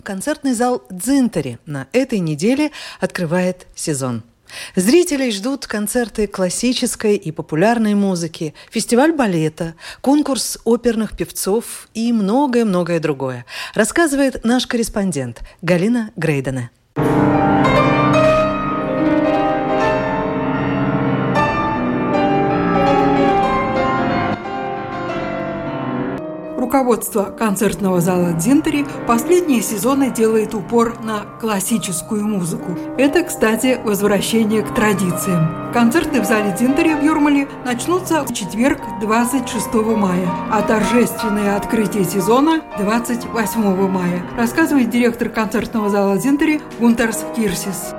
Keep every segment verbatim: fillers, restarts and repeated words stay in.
Концертный зал «Дзинтари» на этой неделе открывает сезон. Зрителей ждут концерты классической и популярной музыки, фестиваль балета, конкурс оперных певцов и многое-многое другое, рассказывает наш корреспондент Галина Грейдене. Руководство концертного зала «Дзинтари» последние сезоны делает упор на классическую музыку. Это, кстати, возвращение к традициям. Концерты в зале «Дзинтари» в Юрмале начнутся в четверг, двадцать шестого мая, а торжественное открытие сезона – двадцать восьмого мая, рассказывает директор концертного зала «Дзинтари» Гунтарс Кирсис.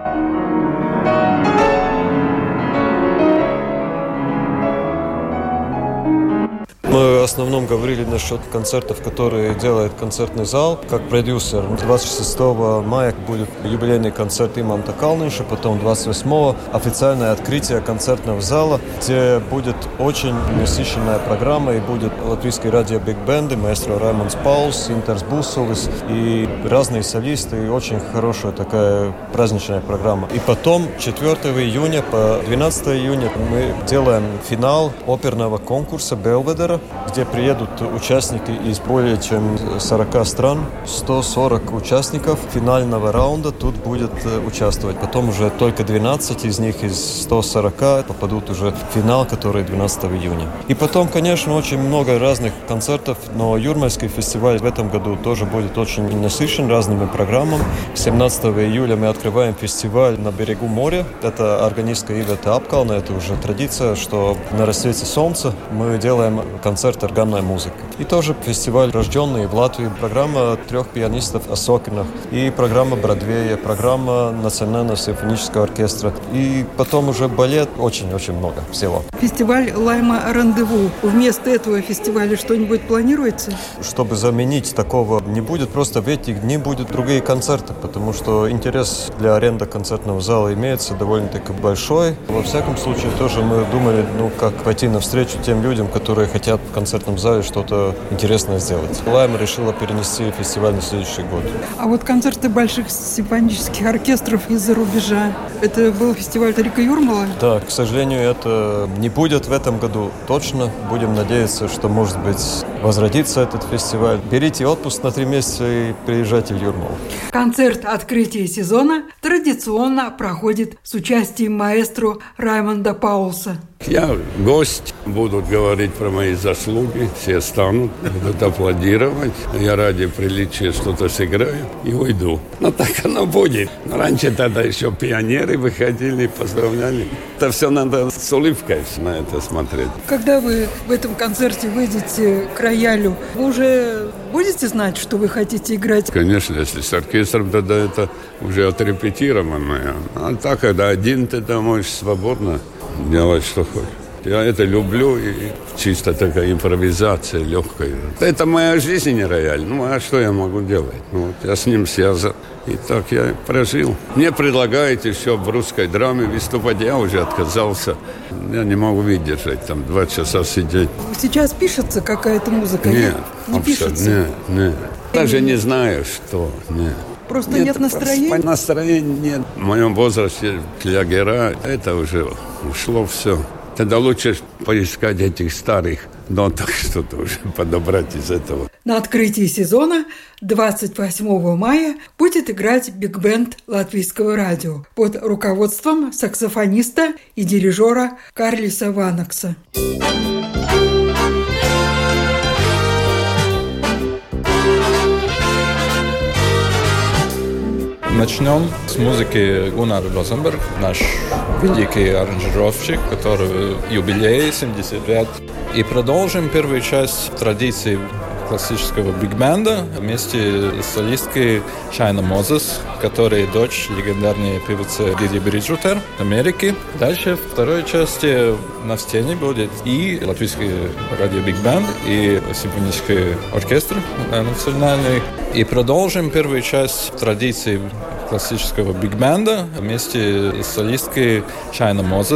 Мы в основном говорили насчет концертов, которые делает концертный зал. Как продюсер, двадцать шестого мая будет юбилейный концерт Иманта Калнинша, потом двадцать восьмого официальное открытие концертного зала, где будет очень насыщенная программа, и будет латвийский радио Биг Бенды, маэстро Раймонds Паулс, Интерс Бусовис и разные солисты, и очень хорошая такая праздничная программа. И потом четвёртого июня по двенадцатого июня мы делаем финал оперного конкурса Белведера, где приедут участники из более чем сорока стран, сто сорок участников финального раунда тут будет участвовать. Потом уже только двенадцать из них из ста сорока попадут уже в финал, который двенадцатого июня. И потом, конечно, очень много разных концертов, но Юрмальский фестиваль в этом году тоже будет очень насыщен разными программами. семнадцатого июля мы открываем фестиваль на берегу моря. Это органистка Ивета Апкална, это уже традиция, что на рассвете солнца мы делаем концерт органной музыки. И тоже фестиваль, рожденный в Латвии, программа трех пианистов Осокинах, и программа Бродвея, программа Национального симфонического оркестра, и потом уже балет, очень-очень много всего. Фестиваль Лайма Рандеву. Вместо этого фестиваля что-нибудь планируется? Чтобы заменить такого не будет, просто в эти дни будут другие концерты, потому что интерес для аренды концертного зала имеется довольно-таки большой. Во всяком случае, тоже мы думали, ну, как пойти навстречу тем людям, которые хотят в концертном зале что-то интересное сделать. Лайма решила перенести фестиваль на следующий год. А вот концерты больших симфонических оркестров из-за рубежа, это был фестиваль Тарика Юрмала? Да, к сожалению, это не будет в этом году точно. Будем надеяться, что, может быть, возродится этот фестиваль. Берите отпуск на три месяца и приезжайте в Юрмалу. Концерт открытия сезона традиционно проходит с участием маэстро Раймонда Паулса. Я гость, будут говорить про мои заслуги, все станут, будут аплодировать. Я ради приличия что-то сыграю и уйду. Но так оно будет. Но раньше тогда еще пионеры выходили, поздравляли. Это все надо с улыбкой на это смотреть. Когда вы в этом концерте выйдете к роялю, вы уже будете знать, что вы хотите играть? Конечно, если с оркестром, тогда это уже отрепетировано. А так, когда один, ты там можешь свободно делать, что хочешь. Я это люблю, и чисто такая импровизация легкая. Это моя жизнь, не рояль. Ну, а что я могу делать? Ну, вот я с ним связан. И так я прожил. Мне предлагают еще в русской драме выступать. Я уже отказался. Я не могу выдержать там два часа сидеть. Сейчас пишется какая-то музыка? Нет, не пишется? Нет, нет. Даже не знаю, что. Нет. Просто нет, нет настроения? Настроения нет. В моем возрасте для гера это уже ушло все. Тогда лучше поискать этих старых ноток, что-то уже подобрать из этого. На открытии сезона двадцать восьмого мая будет играть биг-бенд Латвийского радио под руководством саксофониста и дирижера Карлиса Ванакса. Начнем с музыки Гуннар Розенберг, наш великий аранжировщик, который юбилей семьдесят лет. И продолжим первую часть традиций классического биг-бенда вместе с солисткой Шайна Мозес, которая дочь легендарной певицы Диди Бриджутер Америки. Дальше в второй части на сцене будет и латвийский радио биг-бенд, и симфонический оркестр национальный. И продолжим первую часть традиций классического биг-бенда вместе с солисткой Шайна Мозес,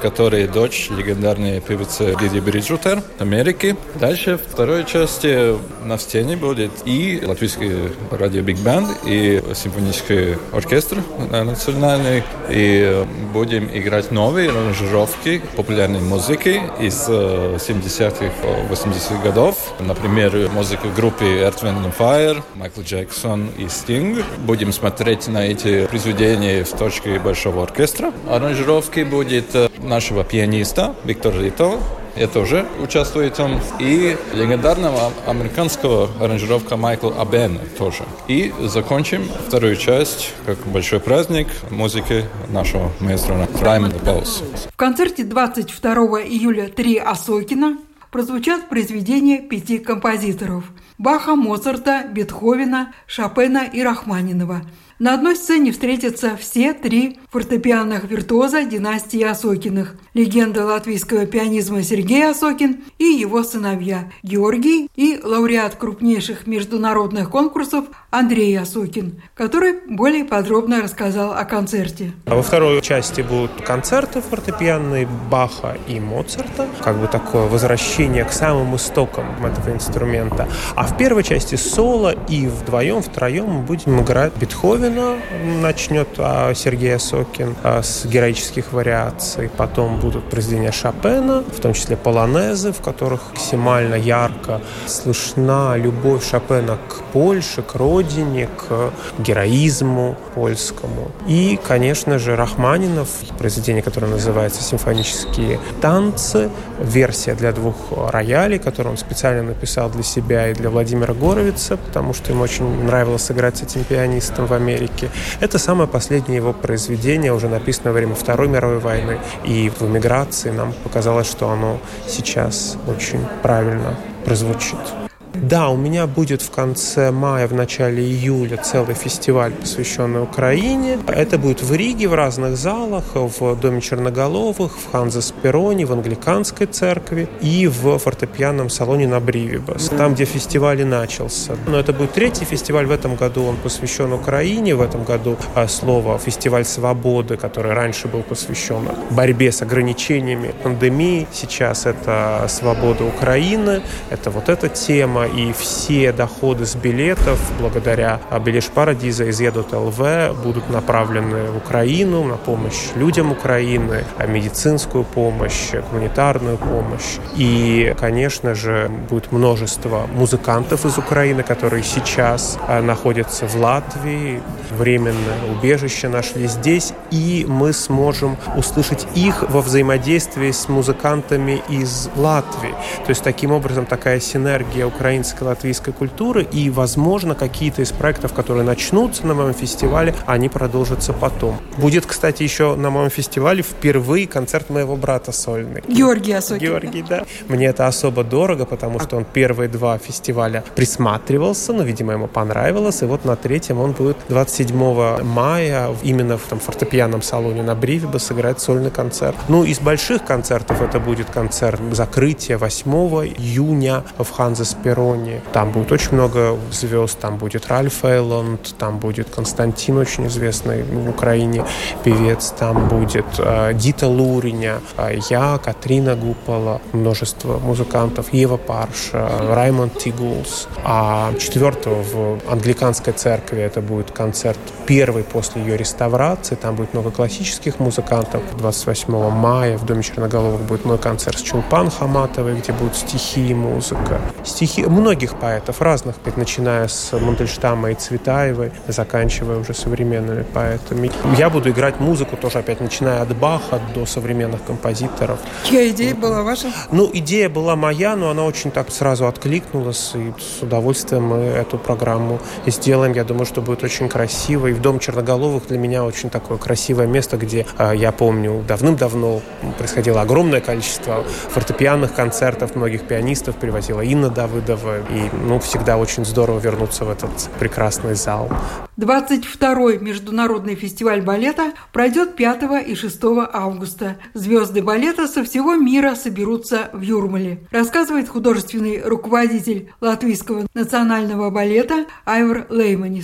которая дочь легендарной певицы Диди Бриджутер Америки. Дальше в второй части на сцене будет и латвийский радио Биг Бенд, и симфонический оркестр национальный, и будем играть новые аранжировки популярной музыки из семидесятых, восьмидесятых годов. Например, музыку группы Earth, Wind and Fire, Майкл Джексон и Стинг. Будем смотреть на эти произведения с точки большого оркестра. Аранжировки будет нашего пианиста Виктора Рито. Я тоже участвую там. И легендарного американского аранжировка Майкла Абена тоже. И закончим вторую часть, как большой праздник музыки нашего маэстро Раймонда Паулса. В концерте двадцать второго июля «Три Осокина» прозвучат произведения пяти композиторов – Баха, Моцарта, Бетховена, Шопена и Рахманинова. На одной сцене встретятся все три фортепианных виртуоза династии Осокиных – легенда латвийского пианизма Сергей Осокин и его сыновья Георгий и лауреат крупнейших международных конкурсов Андрей Осокин, который более подробно рассказал о концерте. Во второй части будут концерты фортепианные Баха и Моцарта, как бы такое возвращение к самым истокам этого инструмента. А в первой части соло, и вдвоем, втроем мы будем играть Бетховена, начнет Сергей Осокин с героических вариаций, потом будут произведения Шопена, в том числе полонезы, в которых максимально ярко слышна любовь Шопена к Польше, к родине, к героизму польскому. И, конечно же, Рахманинов, произведение, которое называется «Симфонические танцы», версия для двух роялей, которую он специально написал для себя и для Владимира Горовица, потому что ему очень нравилось играть с этим пианистом в Америке. Это самое последнее его произведение, уже написанное во время Второй мировой войны. И в эмиграции нам показалось, что оно сейчас очень правильно прозвучит. Да, у меня будет в конце мая, в начале июля целый фестиваль, посвященный Украине. Это будет в Риге, в разных залах, в Доме Черноголовых, в Ханзас Пероне, в Англиканской церкви и в фортепианном салоне на Бривибас, там, где фестиваль и начался. Но это будет третий фестиваль в этом году, он посвящен Украине. В этом году слово «Фестиваль свободы», который раньше был посвящен борьбе с ограничениями пандемии. Сейчас это «Свобода Украины», это вот эта тема. И все доходы с билетов, благодаря Билеш Парадиза из Едут эл ви, будут направлены в Украину, на помощь людям Украины, медицинскую помощь, гуманитарную помощь. И, конечно же, будет множество музыкантов из Украины, которые сейчас находятся в Латвии, временное убежище нашли здесь, и мы сможем услышать их во взаимодействии с музыкантами из Латвии. То есть, таким образом, такая синергия украинской латвийской культуры, и, возможно, какие-то из проектов, которые начнутся на моем фестивале, они продолжатся потом. Будет, кстати, еще на моем фестивале впервые концерт моего брата сольный. Георгий Осокин. Георгий, да. Мне это особо дорого, потому что он первые два фестиваля присматривался, но, видимо, ему понравилось, и вот на третьем он будет двадцать седьмого мая именно в там, фортепианном салоне на Бривибе сыграть сольный концерт. Ну, из больших концертов это будет концерт закрытия восьмого июня в Ханзас Пероне. Там будет очень много звезд, там будет Ральф Эйланд, там будет Константин, очень известный в Украине певец, там будет э, Дита Луриня, э, я, Катрина Гупала, множество музыкантов, Ева Парша, Раймонд Тигулс. А четвертого в Англиканской церкви это будет концерт первый после ее реставрации, там будет много классических музыкантов. двадцать восьмого мая в Доме Черноголовых будет мой концерт с Чулпан Хаматовой, где будут стихи и музыка. Стихи многих поэтов, разных, начиная с Мандельштама и Цветаевой, заканчивая уже современными поэтами. Я буду играть музыку тоже опять, начиная от Баха до современных композиторов. Чья идея была ваша? Ну, идея была моя, но она очень так сразу откликнулась, и с удовольствием мы эту программу сделаем. Я думаю, что будет очень красиво. И в Дом Черноголовых для меня очень такое красивое место, где, я помню, давным-давно происходило огромное количество фортепианных концертов, многих пианистов привозила Инна Давыдова. И, ну, всегда очень здорово вернуться в этот прекрасный зал. двадцать второй международный фестиваль балета пройдет пятого и шестого августа. Звезды балета со всего мира соберутся в Юрмале, рассказывает художественный руководитель Латвийского национального балета Айвар Лейманис.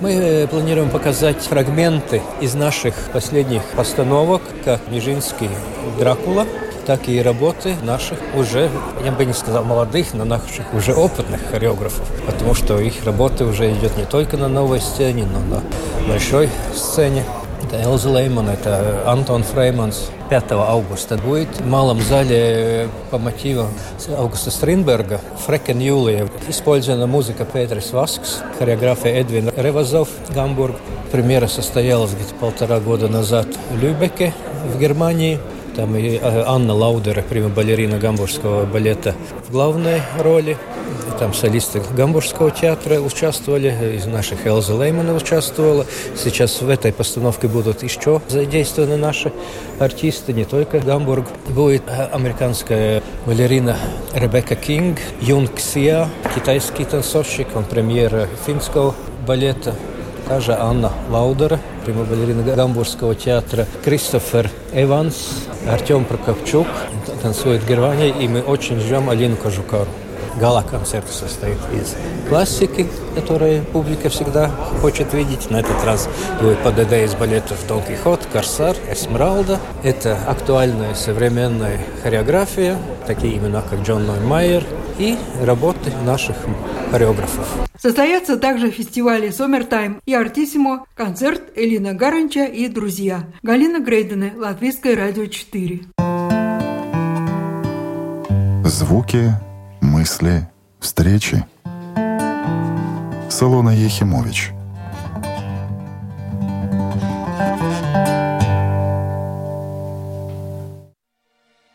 Мы планируем показать фрагменты из наших последних постановок, как Нижинский «Дракула», так и работы наших уже, я бы не сказал молодых, но наших уже опытных хореографов, потому что их работа уже идет не только на новой сцене, но на большой сцене. Это Элза Лейман, это Антон Фрейманс. пятого августа будет в малом зале по мотивам Аугуста Стринберга «Фрекен Юлия». Использована музыка Петрис Васкс, хореография Эдвин Ревазов, Гамбург. Премьера состоялась где-то полтора года назад в Любеке, в Германии. Там и Анна Лаудера, прима-балерина гамбургского балета, в главной роли. Там солисты Гамбургского театра участвовали, из наших Элза Леймана участвовала. Сейчас в этой постановке будут еще задействованы наши артисты, не только Гамбург. Будет американская балерина Ребекка Кинг, Юнг Сия, китайский танцовщик, он премьера финского балета. Также Анна Лаудера, прима-балерина Гамбургского театра, Кристофер Эванс, Артем Прокопчук танцует в Германии, и мы очень ждем Алину Кожукару. Гала-концерт состоит из классики, которую публика всегда хочет видеть. На этот раз будет ПДД из балетов «Дон Кихот», «Корсар», «Эсмералда». Это актуальная современная хореография, такие имена, как Джон Ноймайер, и работы наших хореографов. Состоятся также фестивали «Сомертайм» и «Артиссимо», концерт Элина Гаранча и друзья. Галина Грейдене, Латвийское радио четыре. Звуки, мысли, встречи. Солона Ехимович.